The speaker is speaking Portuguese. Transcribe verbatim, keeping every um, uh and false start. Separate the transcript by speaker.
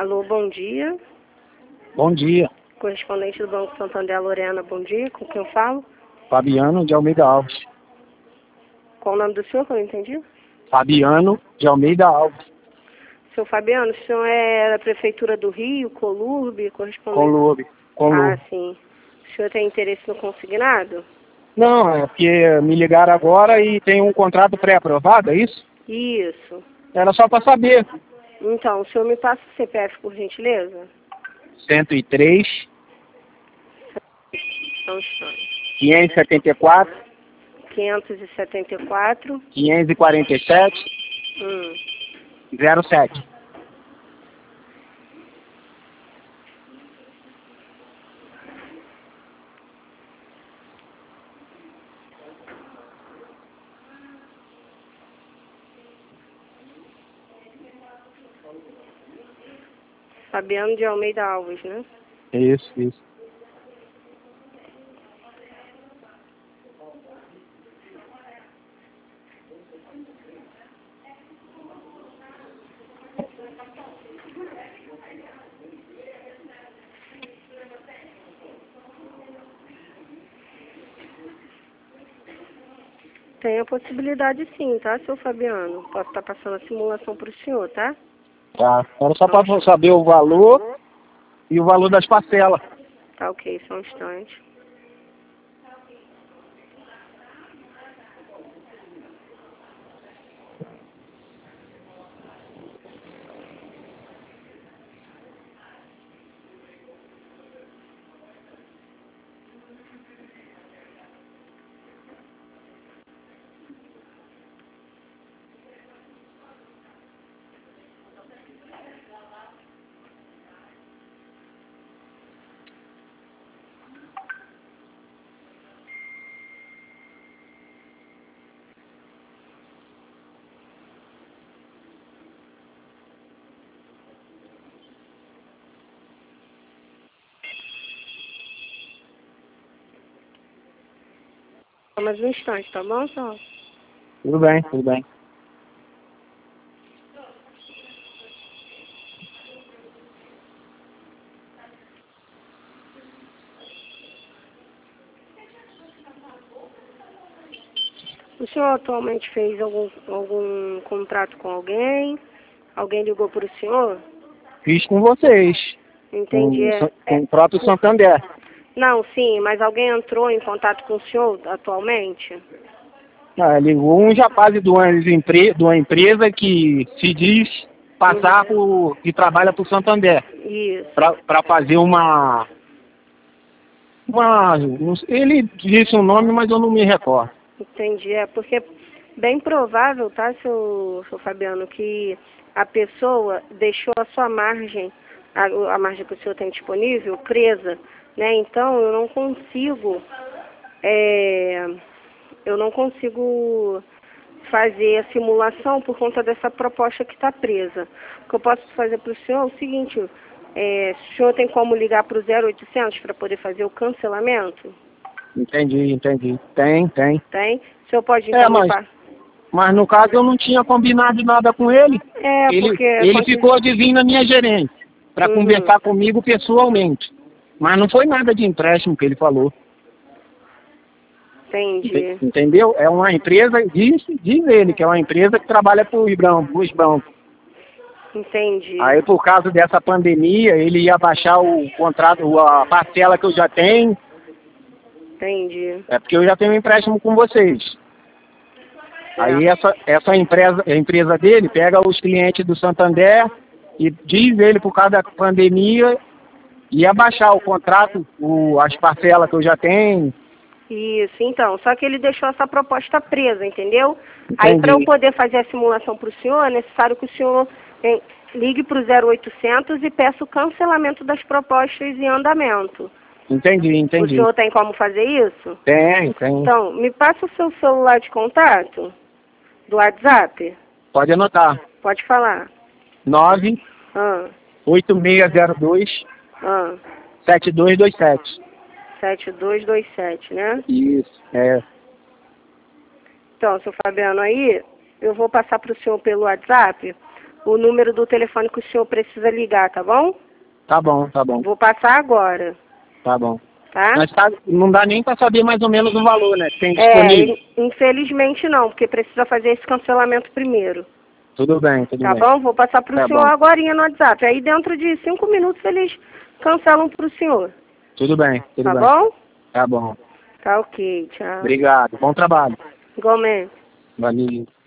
Speaker 1: Alô, bom dia.
Speaker 2: Bom dia.
Speaker 1: Correspondente do Banco Santander, Lorena, bom dia. Com quem eu falo?
Speaker 2: Fabiano de Almeida Alves.
Speaker 1: Qual o nome do senhor que eu não entendi?
Speaker 2: Fabiano de Almeida Alves.
Speaker 1: Seu Fabiano, o senhor é da Prefeitura do Rio, Colurbe, correspondente?
Speaker 2: Colube. Colube.
Speaker 1: Ah, sim. O senhor tem interesse no consignado?
Speaker 2: Não, é porque me ligaram agora e tem um contrato pré-aprovado, é isso?
Speaker 1: Isso.
Speaker 2: Era só para saber.
Speaker 1: Então, o senhor me passa o C P F, por gentileza?
Speaker 2: cento e três,
Speaker 1: Só um instante.
Speaker 2: quinhentos e setenta e quatro,
Speaker 1: quinhentos e setenta e quatro.
Speaker 2: quinhentos e quarenta e sete,
Speaker 1: Hum.
Speaker 2: zero sete.
Speaker 1: Fabiano de Almeida Alves, né?
Speaker 2: Isso, isso.
Speaker 1: Tem a possibilidade sim, tá, seu Fabiano? Posso estar passando a simulação para o senhor, tá?
Speaker 2: Tá. Era só para saber o valor e o valor das parcelas.
Speaker 1: Tá ok, só um instante. Só mais um instante, tá bom, só?
Speaker 2: Tudo bem, tudo bem.
Speaker 1: O senhor atualmente fez algum, algum contrato com alguém? Alguém ligou para o senhor?
Speaker 2: Fiz com vocês.
Speaker 1: Entendi.
Speaker 2: Com,
Speaker 1: É,
Speaker 2: com
Speaker 1: é,
Speaker 2: o próprio Santander.
Speaker 1: não, sim, mas alguém entrou em contato com o senhor atualmente?
Speaker 2: Ah, ligou um rapaz de uma, empre- de uma empresa que se diz passar por, que trabalha para o Santander,
Speaker 1: Isso.
Speaker 2: para fazer uma, uma. não sei, ele disse um nome, mas eu não me recordo.
Speaker 1: Entendi. É porque é bem provável, tá, seu, seu Fabiano, que a pessoa deixou a sua margem, a, a margem que o senhor tem disponível, presa, né? Então eu não consigo, é, eu não consigo fazer a simulação por conta dessa proposta que está presa. O que eu posso fazer para o senhor é o seguinte, é, o senhor tem como ligar para o zero oitocentos para poder fazer o cancelamento?
Speaker 2: Entendi, entendi. Tem, tem.
Speaker 1: Tem? O senhor pode
Speaker 2: É,
Speaker 1: então me
Speaker 2: mas,
Speaker 1: passar?
Speaker 2: mas no caso eu não tinha combinado nada com ele.
Speaker 1: É,
Speaker 2: Ele,
Speaker 1: porque...
Speaker 2: ele
Speaker 1: quando-
Speaker 2: ficou de vir na minha gerente para
Speaker 1: Uhum.
Speaker 2: conversar comigo pessoalmente. Mas não foi nada de empréstimo que ele falou.
Speaker 1: Entendi.
Speaker 2: Entendeu? É uma empresa, diz, diz ele, que é uma empresa que trabalha para os bancos.
Speaker 1: Entendi.
Speaker 2: Aí, por causa dessa pandemia, ele ia baixar o contrato, a parcela que eu já tenho.
Speaker 1: Entendi.
Speaker 2: É porque eu já tenho um empréstimo com vocês. Aí essa, essa empresa, a empresa dele pega os clientes do Santander e diz ele, por causa da pandemia, ia baixar o contrato, o, as parcelas que eu já tenho.
Speaker 1: Isso, então, só que ele deixou essa proposta presa, entendeu?
Speaker 2: Entendi.
Speaker 1: Aí para eu poder fazer a simulação para o senhor, é necessário que o senhor eh, ligue para o zero oitocentos e peça o cancelamento das propostas em andamento.
Speaker 2: Entendi,
Speaker 1: O
Speaker 2: entendi.
Speaker 1: senhor tem como fazer isso?
Speaker 2: Tem, tem.
Speaker 1: Então, me passa o seu celular de contato do WhatsApp.
Speaker 2: Pode anotar.
Speaker 1: Pode falar.
Speaker 2: nove
Speaker 1: Ah,
Speaker 2: oito seis zero dois
Speaker 1: ah,
Speaker 2: sete dois dois sete.
Speaker 1: sete dois dois sete, né?
Speaker 2: Isso, é.
Speaker 1: Então, seu Fabiano, aí eu vou passar para o senhor pelo WhatsApp o número do telefone que o senhor precisa ligar, tá bom?
Speaker 2: Tá bom, tá bom.
Speaker 1: Vou passar agora,
Speaker 2: Tá bom.
Speaker 1: tá?
Speaker 2: Mas tá, não dá nem para saber mais ou menos o valor, né? Que tem
Speaker 1: É,
Speaker 2: disponível.
Speaker 1: in- infelizmente não, porque precisa fazer esse cancelamento primeiro.
Speaker 2: Tudo bem, tudo
Speaker 1: Tá
Speaker 2: bem.
Speaker 1: bom? Vou passar para o
Speaker 2: Tá
Speaker 1: senhor
Speaker 2: bom.
Speaker 1: agorinha no WhatsApp. Aí dentro de cinco minutos eles cancelam para o senhor.
Speaker 2: Tudo bem, tudo
Speaker 1: Tá
Speaker 2: bem.
Speaker 1: bom?
Speaker 2: Tá bom.
Speaker 1: Tá ok, tchau.
Speaker 2: Obrigado. Bom trabalho.
Speaker 1: Igualmente.
Speaker 2: Valeu.